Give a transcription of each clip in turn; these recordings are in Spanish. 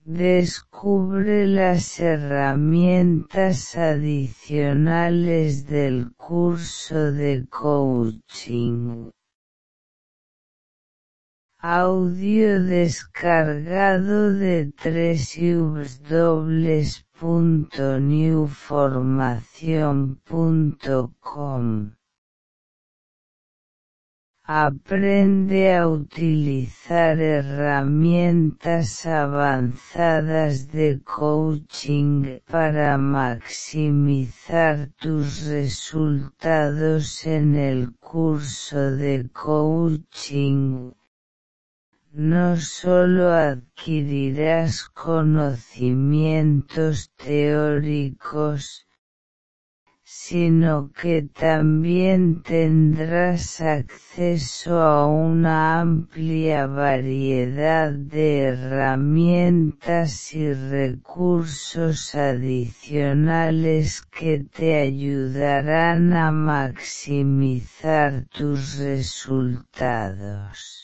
Descubre las herramientas adicionales del curso de coaching. Audio descargado de www.newformacion.com. Aprende a utilizar herramientas avanzadas de coaching para maximizar tus resultados en el curso de coaching. No solo adquirirás conocimientos teóricos, sino que también tendrás acceso a una amplia variedad de herramientas y recursos adicionales que te ayudarán a maximizar tus resultados.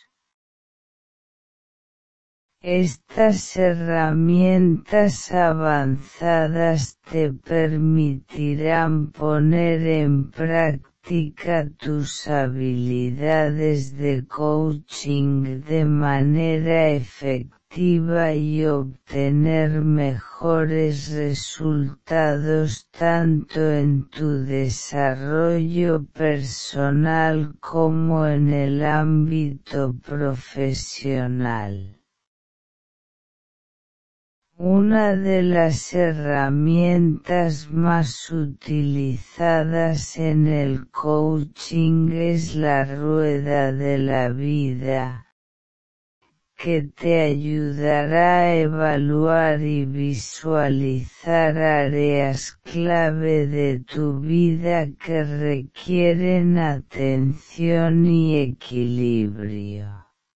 Estas herramientas avanzadas te permitirán poner en práctica tus habilidades de coaching de manera efectiva y obtener mejores resultados tanto en tu desarrollo personal como en el ámbito profesional. Una de las herramientas más utilizadas en el coaching es la rueda de la vida, que te ayudará a evaluar y visualizar áreas clave de tu vida que requieren atención y equilibrio.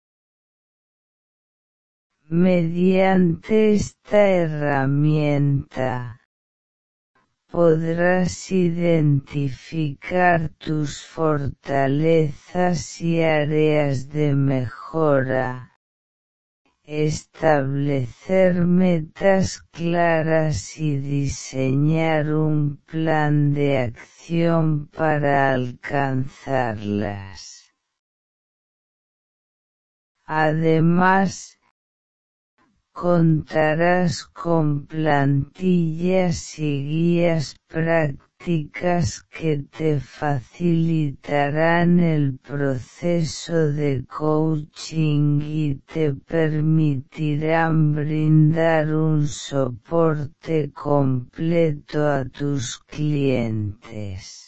Mediante esta herramienta, podrás identificar tus fortalezas y áreas de mejora, establecer metas claras y diseñar un plan de acción para alcanzarlas. Además, contarás con plantillas y guías prácticas que te facilitarán el proceso de coaching y te permitirán brindar un soporte completo a tus clientes.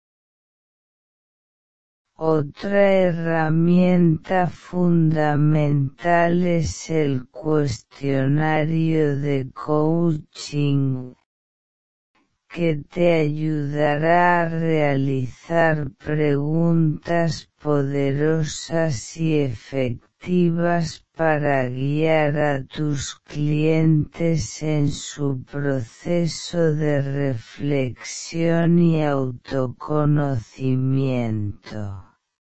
Otra herramienta fundamental es el cuestionario de coaching, que te ayudará a realizar preguntas poderosas y efectivas para guiar a tus clientes en su proceso de reflexión y autoconocimiento.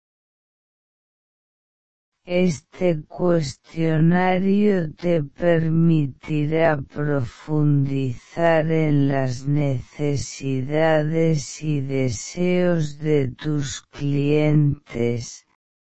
Este cuestionario te permitirá profundizar en las necesidades y deseos de tus clientes,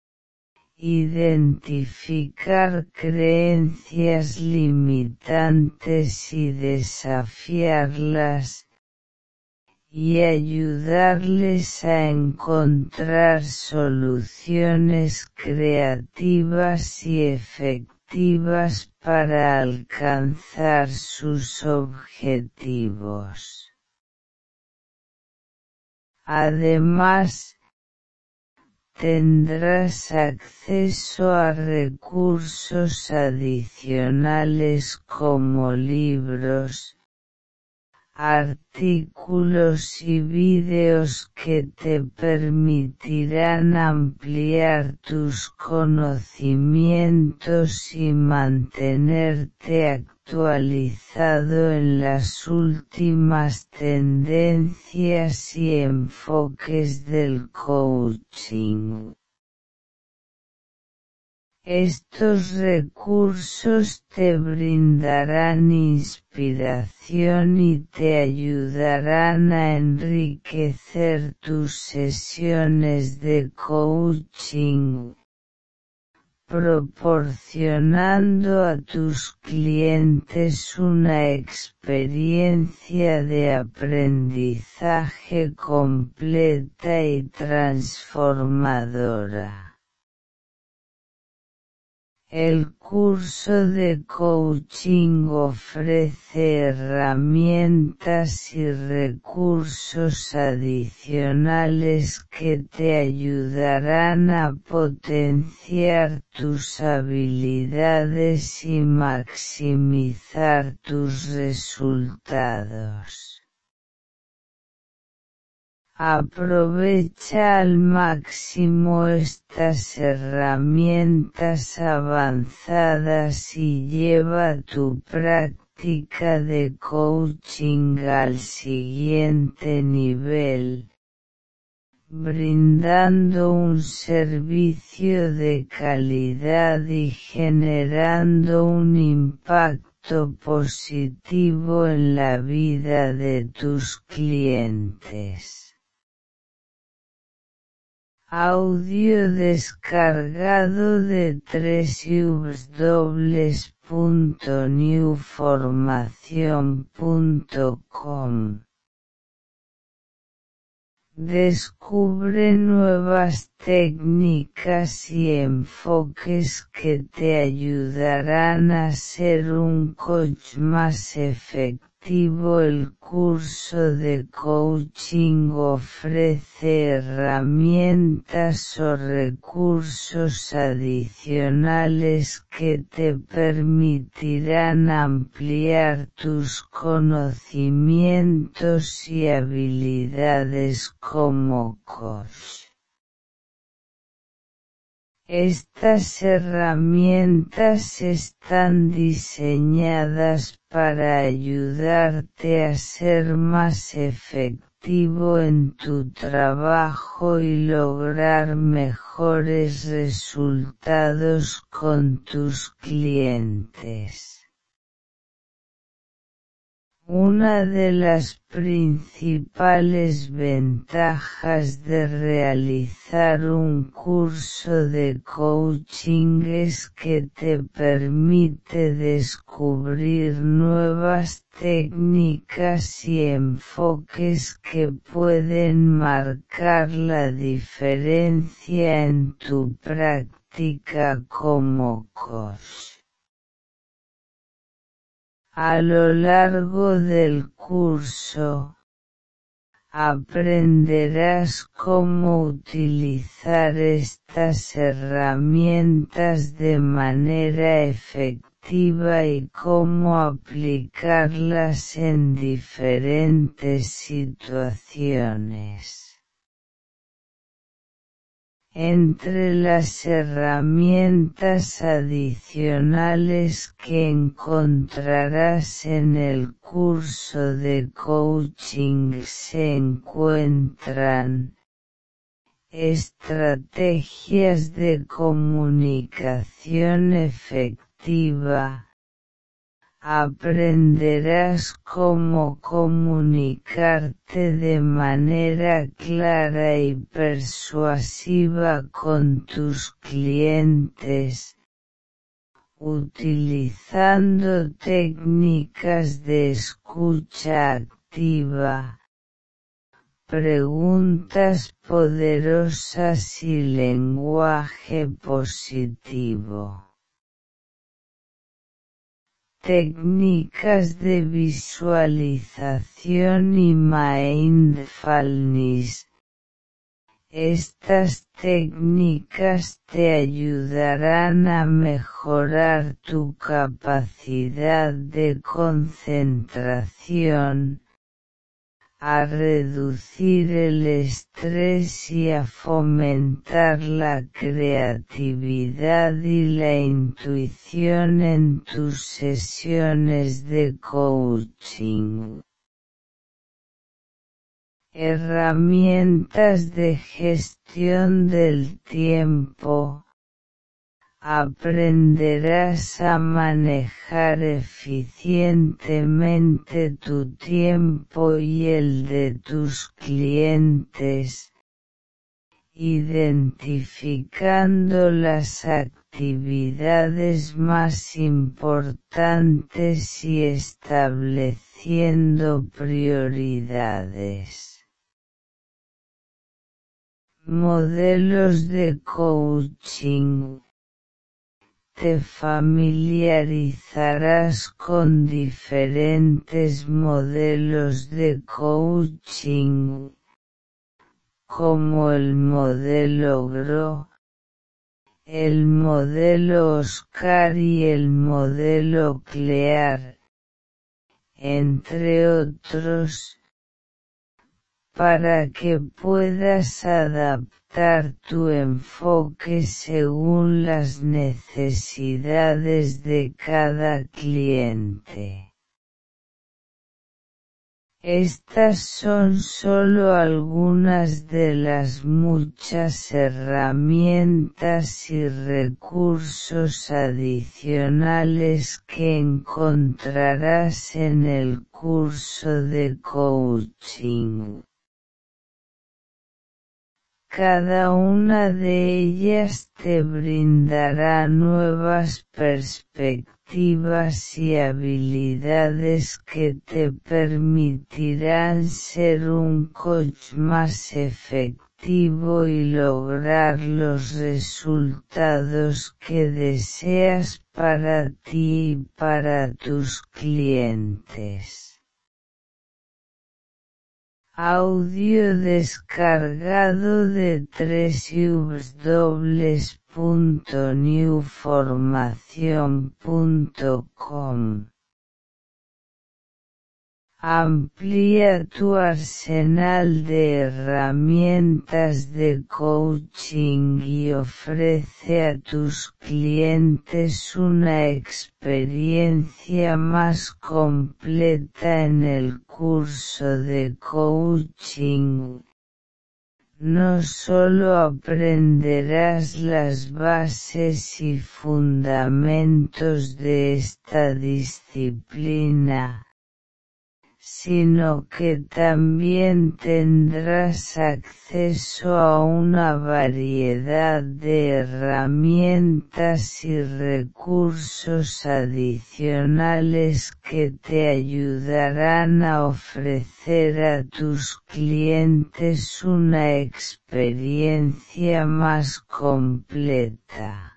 identificar creencias limitantes y desafiarlas, y ayudarles a encontrar soluciones creativas y efectivas para alcanzar sus objetivos. Además, tendrás acceso a recursos adicionales como libros, artículos y vídeos que te permitirán ampliar tus conocimientos y mantenerte actualizado en las últimas tendencias y enfoques del coaching. Estos recursos te brindarán inspiración y te ayudarán a enriquecer tus sesiones de coaching, proporcionando a tus clientes una experiencia de aprendizaje completa y transformadora. El curso de coaching ofrece herramientas y recursos adicionales que te ayudarán a potenciar tus habilidades y maximizar tus resultados. Aprovecha al máximo estas herramientas avanzadas y lleva tu práctica de coaching al siguiente nivel, brindando un servicio de calidad y generando un impacto positivo en la vida de tus clientes. Audio descargado de www.newformacion.com. Descubre nuevas técnicas y enfoques que te ayudarán a ser un coach más efectivo. El curso de coaching ofrece herramientas o recursos adicionales que te permitirán ampliar tus conocimientos y habilidades como coach. Estas herramientas están diseñadas para ayudarte a ser más efectivo en tu trabajo y lograr mejores resultados con tus clientes. Una de las principales ventajas de realizar un curso de coaching es que te permite descubrir nuevas técnicas y enfoques que pueden marcar la diferencia en tu práctica como coach. A lo largo del curso, aprenderás cómo utilizar estas herramientas de manera efectiva y cómo aplicarlas en diferentes situaciones. Entre las herramientas adicionales que encontrarás en el curso de coaching se encuentran estrategias de comunicación efectiva. Aprenderás cómo comunicarte de manera clara y persuasiva con tus clientes, utilizando técnicas de escucha activa, preguntas poderosas y lenguaje positivo. Técnicas de visualización y mindfulness. Estas técnicas te ayudarán a mejorar tu capacidad de concentración, a reducir el estrés y a fomentar la creatividad y la intuición en tus sesiones de coaching. Herramientas de gestión del tiempo. aprenderás a manejar eficientemente tu tiempo y el de tus clientes, identificando las actividades más importantes y estableciendo prioridades. Modelos de coaching. Te familiarizarás con diferentes modelos de coaching, como el modelo GRO, el modelo Oscar y el modelo CLEAR, entre otros, para que puedas adaptar tu enfoque según las necesidades de cada cliente. Estas son solo algunas de las muchas herramientas y recursos adicionales que encontrarás en el curso de coaching. Cada una de ellas te brindará nuevas perspectivas y habilidades que te permitirán ser un coach más efectivo y lograr los resultados que deseas para ti y para tus clientes. Audio descargado de www.newformacion.com. Amplía tu arsenal de herramientas de coaching y ofrece a tus clientes una experiencia más completa en el curso de coaching. No solo aprenderás las bases y fundamentos de esta disciplina, sino que también tendrás acceso a una variedad de herramientas y recursos adicionales que te ayudarán a ofrecer a tus clientes una experiencia más completa.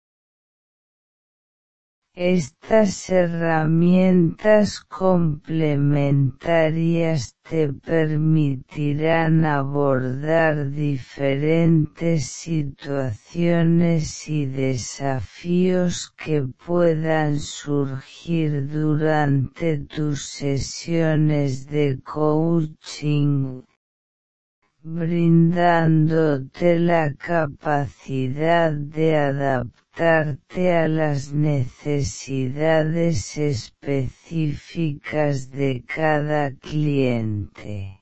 Estas herramientas complementarias te permitirán abordar diferentes situaciones y desafíos que puedan surgir durante tus sesiones de coaching, brindándote la capacidad de adaptarte a las necesidades específicas de cada cliente.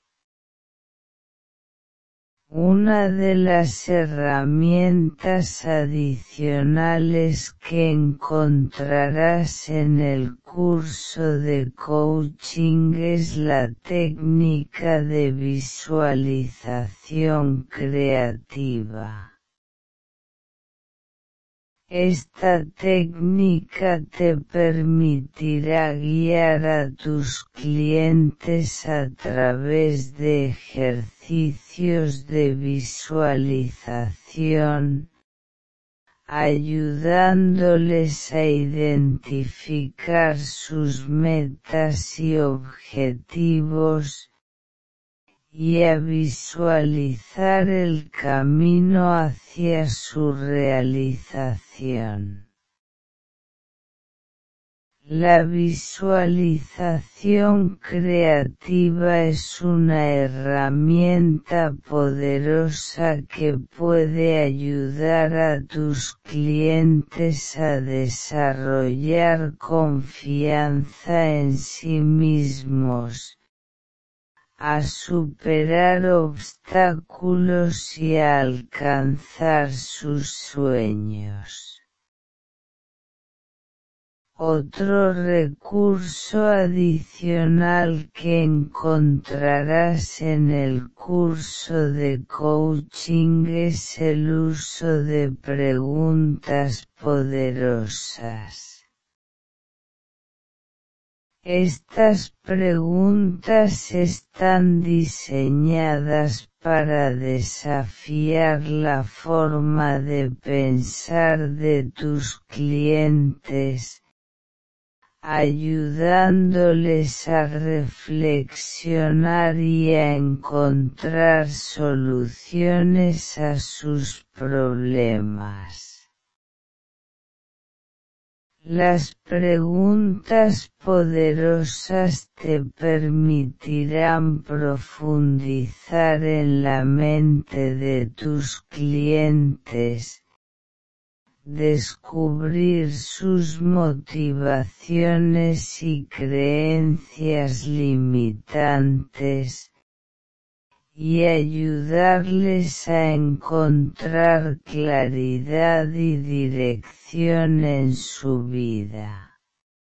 Una de las herramientas adicionales que encontrarás en el curso de coaching es la técnica de visualización creativa. Esta técnica te permitirá guiar a tus clientes a través de ejercicios de visualización, ayudándoles a identificar sus metas y objetivos, y a visualizar el camino hacia su realización. La visualización creativa es una herramienta poderosa que puede ayudar a tus clientes a desarrollar confianza en sí mismos, a superar obstáculos y a alcanzar sus sueños. Otro recurso adicional que encontrarás en el curso de coaching es el uso de preguntas poderosas. Estas preguntas están diseñadas para desafiar la forma de pensar de tus clientes, ayudándoles a reflexionar y a encontrar soluciones a sus problemas. Las preguntas poderosas te permitirán profundizar en la mente de tus clientes, descubrir sus motivaciones y creencias limitantes, y ayudarles a encontrar claridad y dirección en su vida.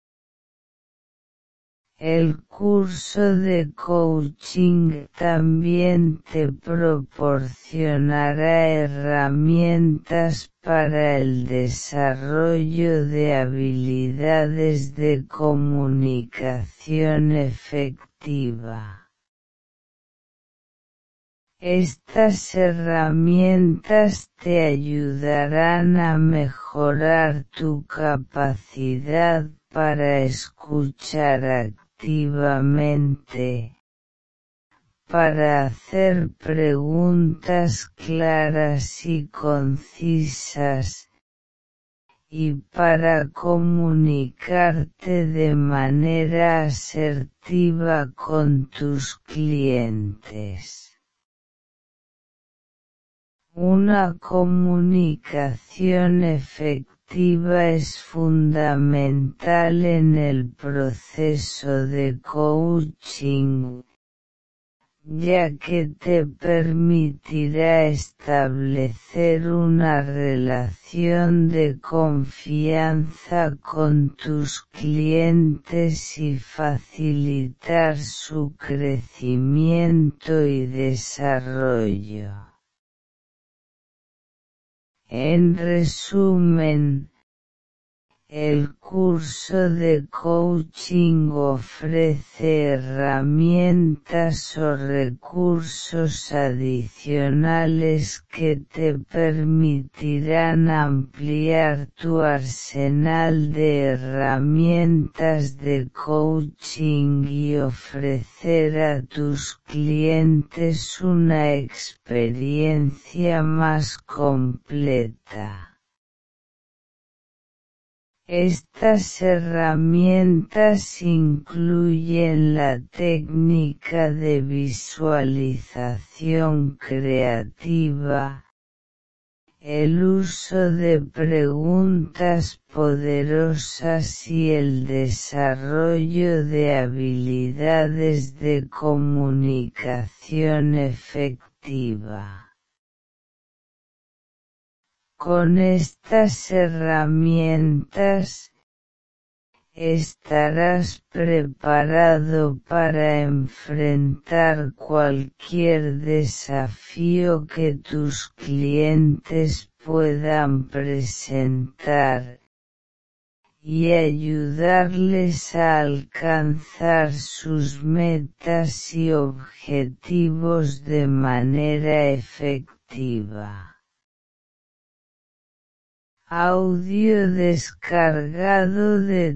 El curso de coaching también te proporcionará herramientas para el desarrollo de habilidades de comunicación efectiva. Estas herramientas te ayudarán a mejorar tu capacidad para escuchar activamente, para hacer preguntas claras y concisas, y para comunicarte de manera asertiva con tus clientes. Una comunicación efectiva es fundamental en el proceso de coaching, ya que te permitirá establecer una relación de confianza con tus clientes y facilitar su crecimiento y desarrollo. En resumen, el curso de coaching ofrece herramientas o recursos adicionales que te permitirán ampliar tu arsenal de herramientas de coaching y ofrecer a tus clientes una experiencia más completa. Estas herramientas incluyen la técnica de visualización creativa, el uso de preguntas poderosas y el desarrollo de habilidades de comunicación efectiva. Con estas herramientas, estarás preparado para enfrentar cualquier desafío que tus clientes puedan presentar, y ayudarles a alcanzar sus metas y objetivos de manera efectiva. Audio descargado de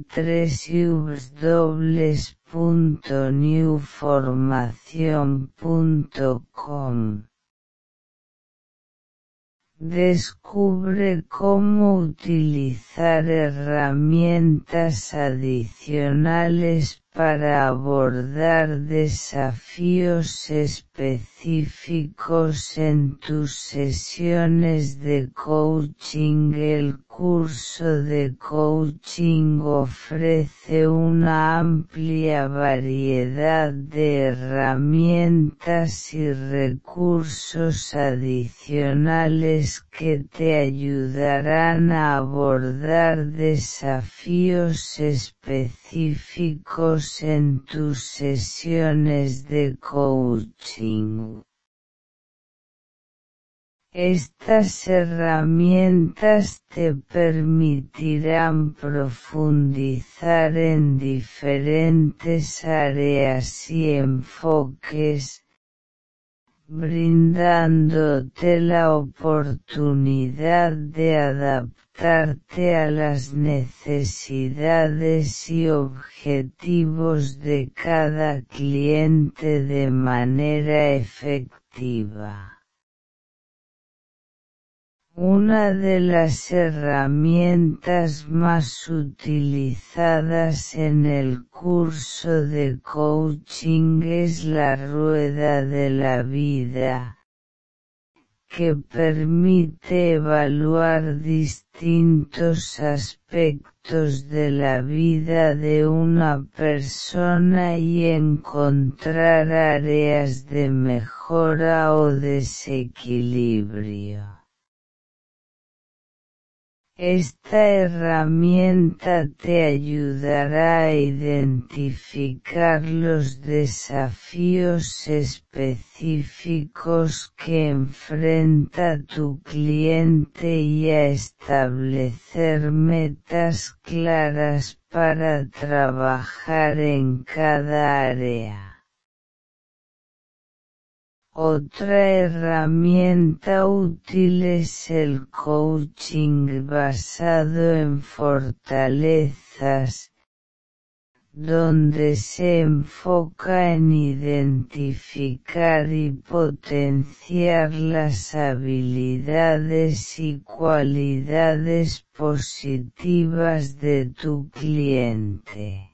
www.newformacion.com. Descubre cómo utilizar herramientas adicionales para abordar desafíos específicos en tus sesiones de coaching. El curso de coaching ofrece una amplia variedad de herramientas y recursos adicionales que te ayudarán a abordar desafíos específicos en tus sesiones de coaching. Estas herramientas te permitirán profundizar en diferentes áreas y enfoques, brindándote la oportunidad de adaptarte a las necesidades y objetivos de cada cliente de manera efectiva. Una de las herramientas más utilizadas en el curso de coaching es la rueda de la vida, que permite evaluar distintos aspectos de la vida de una persona y encontrar áreas de mejora o desequilibrio. Esta herramienta te ayudará a identificar los desafíos específicos que enfrenta tu cliente y a establecer metas claras para trabajar en cada área. Otra herramienta útil es el coaching basado en fortalezas, donde se enfoca en identificar y potenciar las habilidades y cualidades positivas de tu cliente.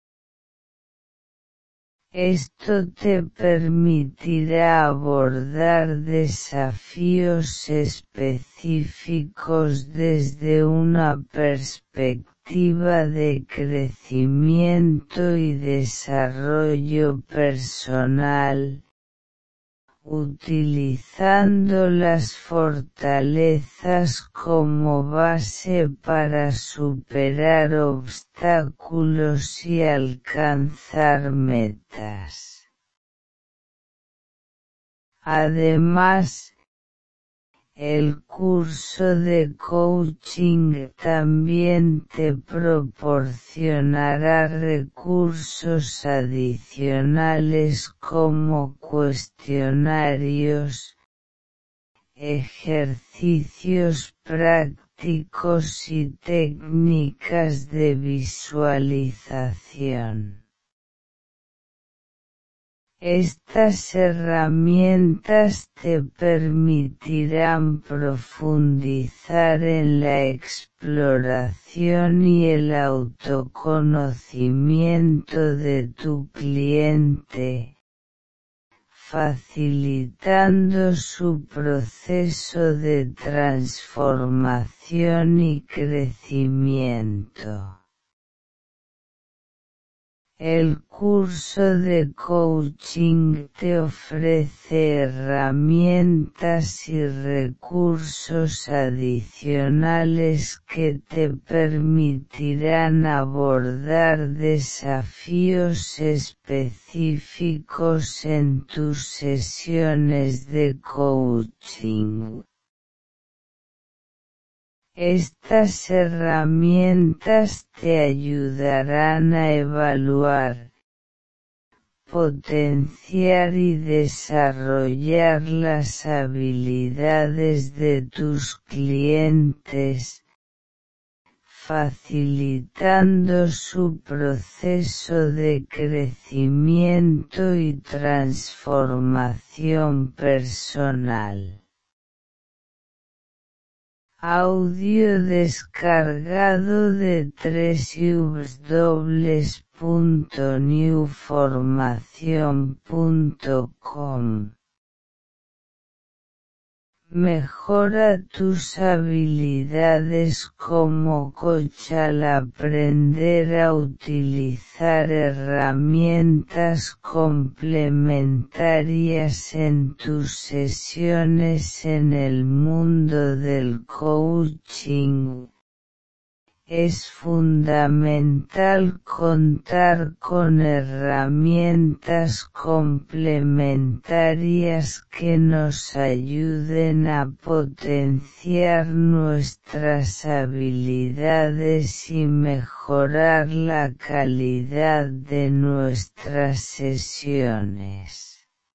Esto te permitirá abordar desafíos específicos desde una perspectiva de crecimiento y desarrollo personal, utilizando las fortalezas como base para superar obstáculos y alcanzar metas. Además, el curso de coaching también te proporcionará recursos adicionales como cuestionarios, ejercicios prácticos y técnicas de visualización. Estas herramientas te permitirán profundizar en la exploración y el autoconocimiento de tu cliente, facilitando su proceso de transformación y crecimiento. El curso de coaching te ofrece herramientas y recursos adicionales que te permitirán abordar desafíos específicos en tus sesiones de coaching. Estas herramientas te ayudarán a evaluar, potenciar y desarrollar las habilidades de tus clientes, facilitando su proceso de crecimiento y transformación personal. Audio descargado de www.ubs www.newformacion.com. Mejora tus habilidades como coach al aprender a utilizar herramientas complementarias en tus sesiones en el mundo del coaching. Es fundamental contar con herramientas complementarias que nos ayuden a potenciar nuestras habilidades y mejorar la calidad de nuestras sesiones.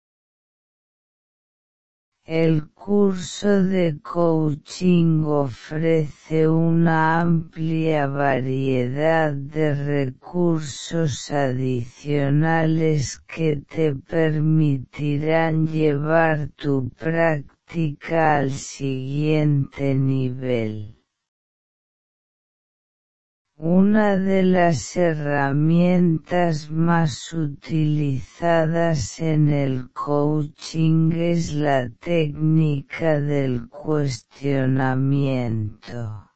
El curso de coaching ofrece una amplia variedad de recursos adicionales que te permitirán llevar tu práctica al siguiente nivel. Una de las herramientas más utilizadas en el coaching es la técnica del cuestionamiento.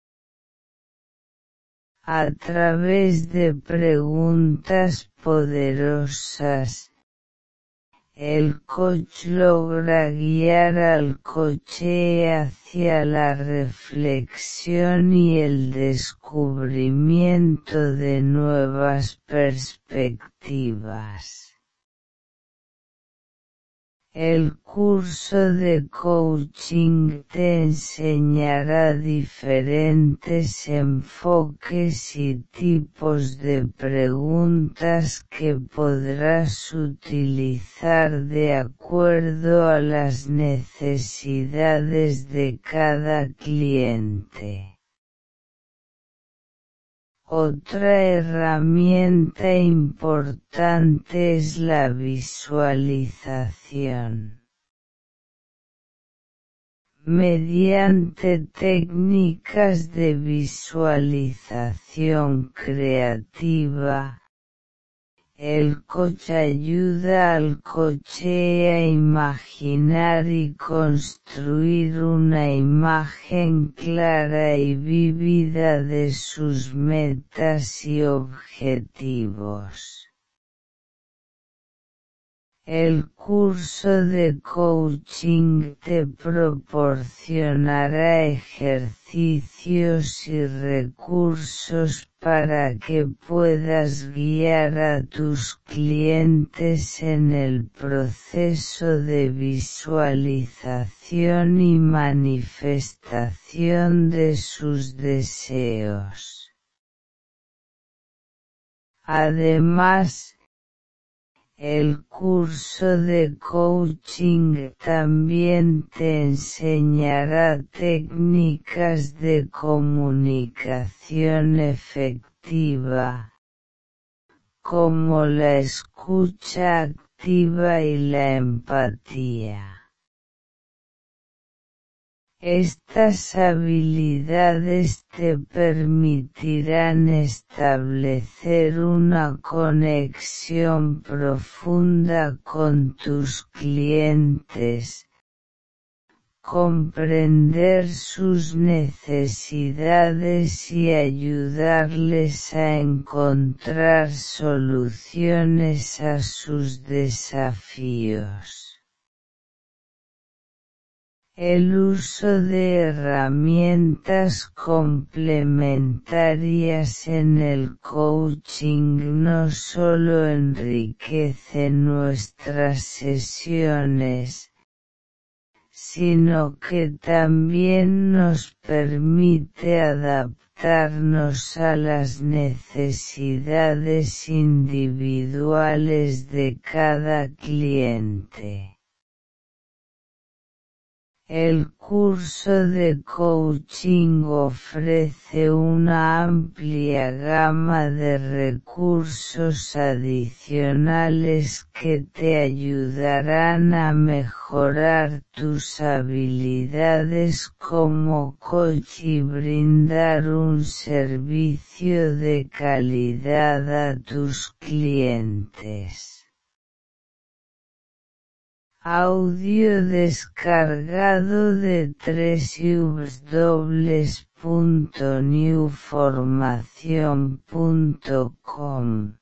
A través de preguntas poderosas, el coach logra guiar al coachee hacia la reflexión y el descubrimiento de nuevas perspectivas. El curso de coaching te enseñará diferentes enfoques y tipos de preguntas que podrás utilizar de acuerdo a las necesidades de cada cliente. Otra herramienta importante es la visualización. Mediante técnicas de visualización creativa, el coach ayuda al coachee a imaginar y construir una imagen clara y vívida de sus metas y objetivos. El curso de coaching te proporcionará ejercicios y recursos para que puedas guiar a tus clientes en el proceso de visualización y manifestación de sus deseos. Además, el curso de coaching también te enseñará técnicas de comunicación efectiva, como la escucha activa y la empatía. Estas habilidades te permitirán establecer una conexión profunda con tus clientes, comprender sus necesidades y ayudarles a encontrar soluciones a sus desafíos. El uso de herramientas complementarias en el coaching no solo enriquece nuestras sesiones, sino que también nos permite adaptarnos a las necesidades individuales de cada cliente. El curso de coaching ofrece una amplia gama de recursos adicionales que te ayudarán a mejorar tus habilidades como coach y brindar un servicio de calidad a tus clientes. Audio descargado de www.newformacion.com.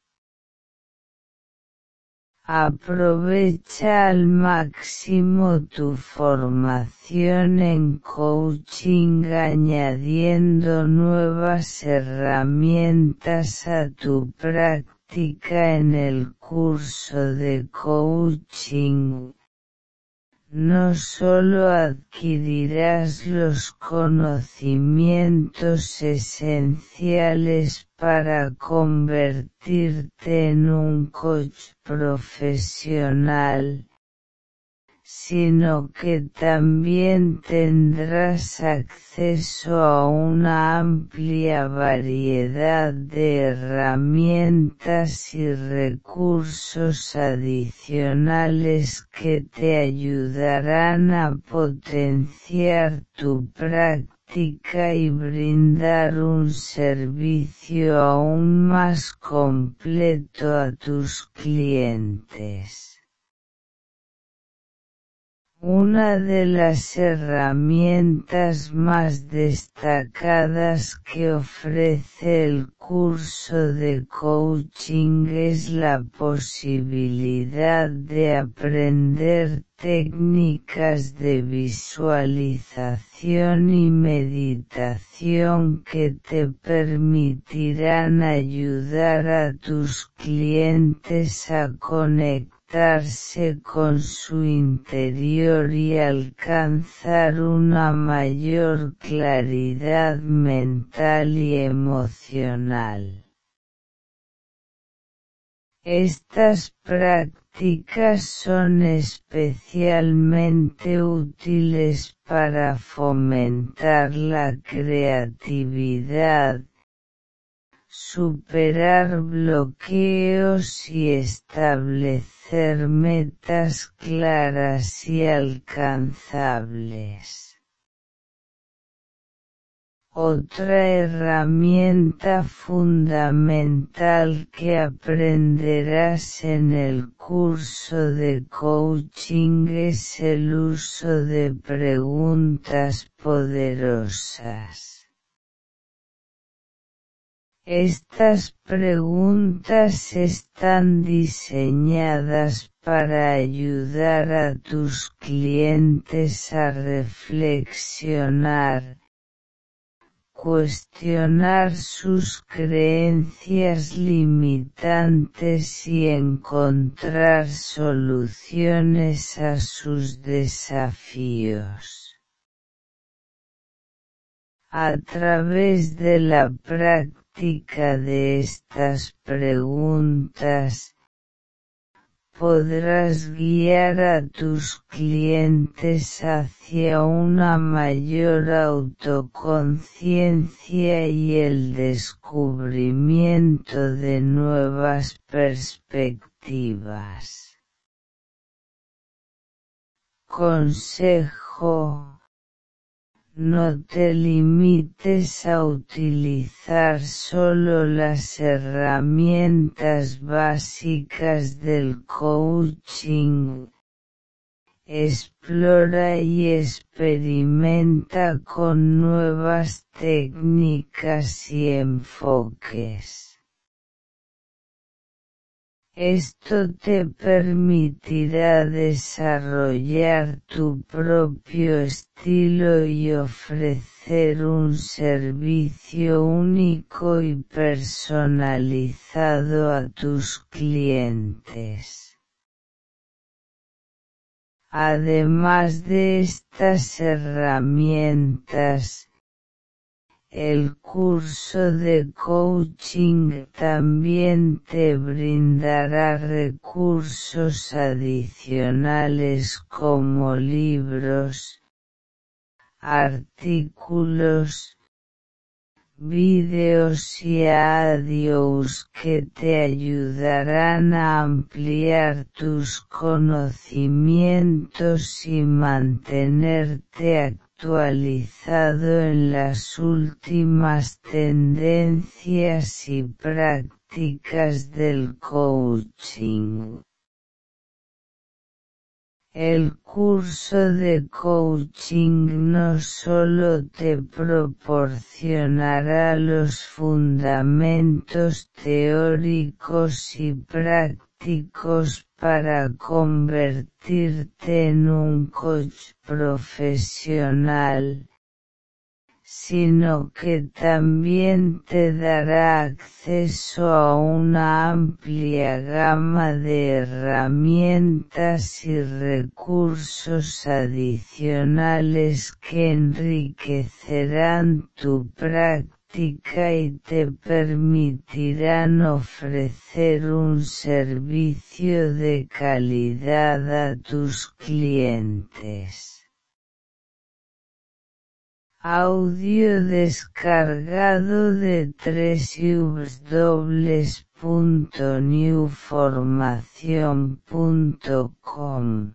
Aprovecha al máximo tu formación en coaching añadiendo nuevas herramientas a tu práctica en el curso de coaching. No solo adquirirás los conocimientos esenciales para convertirte en un coach profesional, sino que también tendrás acceso a una amplia variedad de herramientas y recursos adicionales que te ayudarán a potenciar tu práctica y brindar un servicio aún más completo a tus clientes. Una de las herramientas más destacadas que ofrece el curso de coaching es la posibilidad de aprender técnicas de visualización y meditación que te permitirán ayudar a tus clientes a conectarse con su interior y alcanzar una mayor claridad mental y emocional. Estas prácticas son especialmente útiles para fomentar la creatividad, superar bloqueos y establecer metas claras y alcanzables. Otra herramienta fundamental que aprenderás en el curso de coaching es el uso de preguntas poderosas. Estas preguntas están diseñadas para ayudar a tus clientes a reflexionar, cuestionar sus creencias limitantes y encontrar soluciones a sus desafíos. A través de la práctica de estas preguntas, podrás guiar a tus clientes hacia una mayor autoconciencia y el descubrimiento de nuevas perspectivas. Consejo: no te limites a utilizar solo las herramientas básicas del coaching. Explora y experimenta con nuevas técnicas y enfoques. Esto te permitirá desarrollar tu propio estilo y ofrecer un servicio único y personalizado a tus clientes. Además de estas herramientas, el curso de coaching también te brindará recursos adicionales como libros, artículos, vídeos y audios que te ayudarán a ampliar tus conocimientos y mantenerte actualizado en las últimas tendencias y prácticas del coaching. El curso de coaching no solo te proporcionará los fundamentos teóricos y prácticos para convertirte en un coach profesional, sino que también te dará acceso a una amplia gama de herramientas y recursos adicionales que enriquecerán tu práctica y te permitirán ofrecer un servicio de calidad a tus clientes. Audio descargado de www.newformacion.com.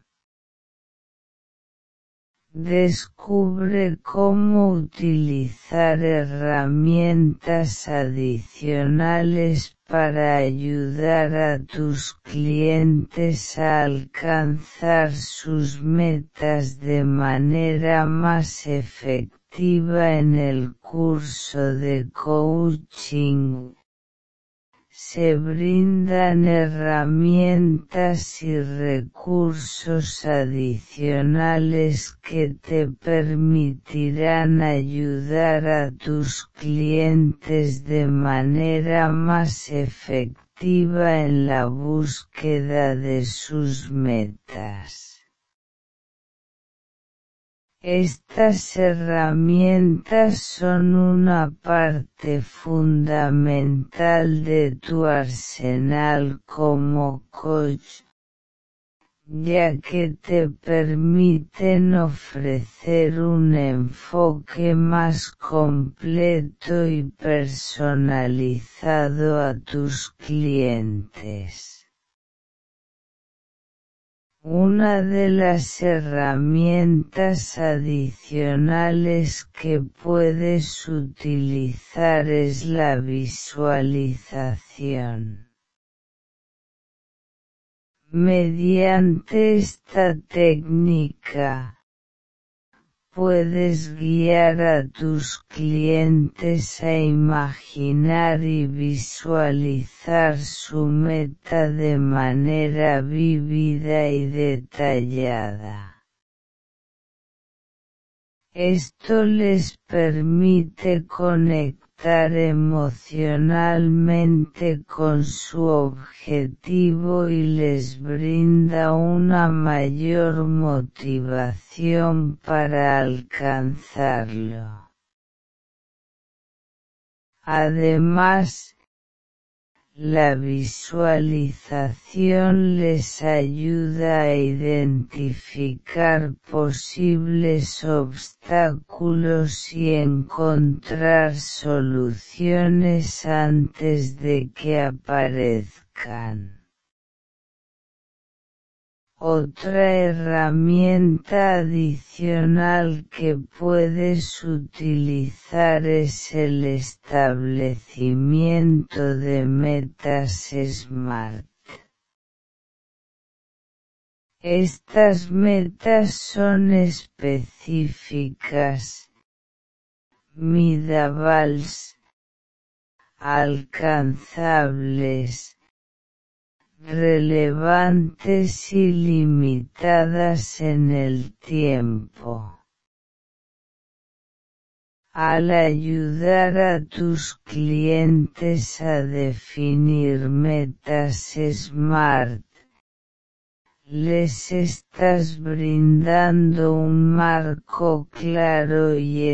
Descubre cómo utilizar herramientas adicionales para ayudar a tus clientes a alcanzar sus metas de manera más efectiva en el curso de coaching. Se brindan herramientas y recursos adicionales que te permitirán ayudar a tus clientes de manera más efectiva en la búsqueda de sus metas. Estas herramientas son una parte fundamental de tu arsenal como coach, ya que te permiten ofrecer un enfoque más completo y personalizado a tus clientes. Una de las herramientas adicionales que puedes utilizar es la visualización. Mediante esta técnica, puedes guiar a tus clientes a imaginar y visualizar su meta de manera vívida y detallada. Esto les permite conectar emocionalmente con su objetivo y les brinda una mayor motivación para alcanzarlo. Además, la visualización les ayuda a identificar posibles obstáculos y encontrar soluciones antes de que aparezcan. Otra herramienta adicional que puedes utilizar es el establecimiento de metas SMART. Estas metas son específicas, medibles, alcanzables, relevantes y limitadas en el tiempo. Al ayudar a tus clientes a definir metas SMART, les estás brindando un marco claro y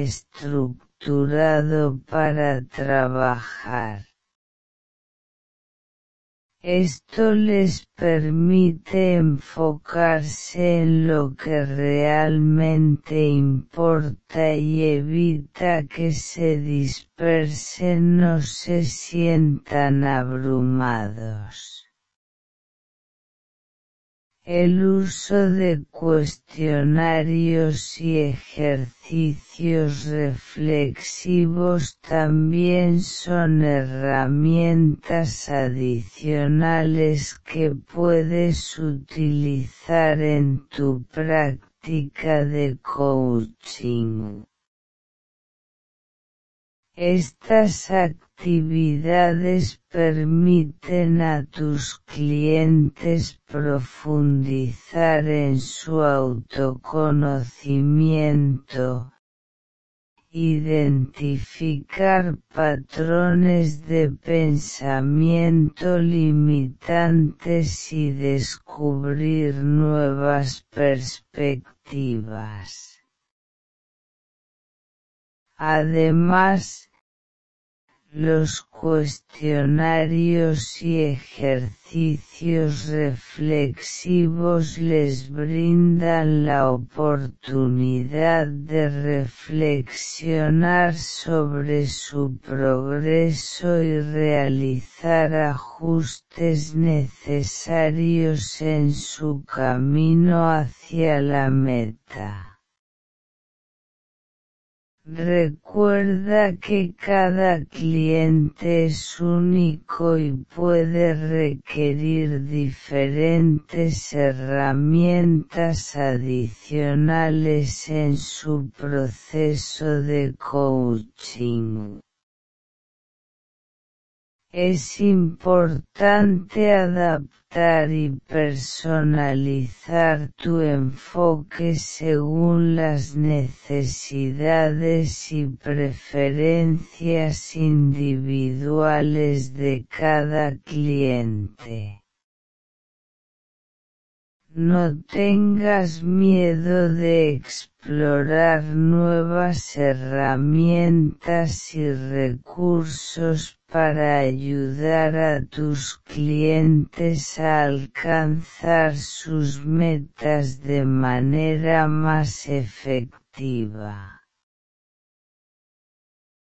estructurado para trabajar. Esto les permite enfocarse en lo que realmente importa y evita que se dispersen o se sientan abrumados. El uso de cuestionarios y ejercicios reflexivos también son herramientas adicionales que puedes utilizar en tu práctica de coaching. Estas actividades permiten a tus clientes profundizar en su autoconocimiento, identificar patrones de pensamiento limitantes y descubrir nuevas perspectivas. Además, los cuestionarios y ejercicios reflexivos les brindan la oportunidad de reflexionar sobre su progreso y realizar ajustes necesarios en su camino hacia la meta. Recuerda que cada cliente es único y puede requerir diferentes herramientas adicionales en su proceso de coaching. Es importante adaptar y personalizar tu enfoque según las necesidades y preferencias individuales de cada cliente. No tengas miedo de explorar nuevas herramientas y recursos para ayudar a tus clientes a alcanzar sus metas de manera más efectiva.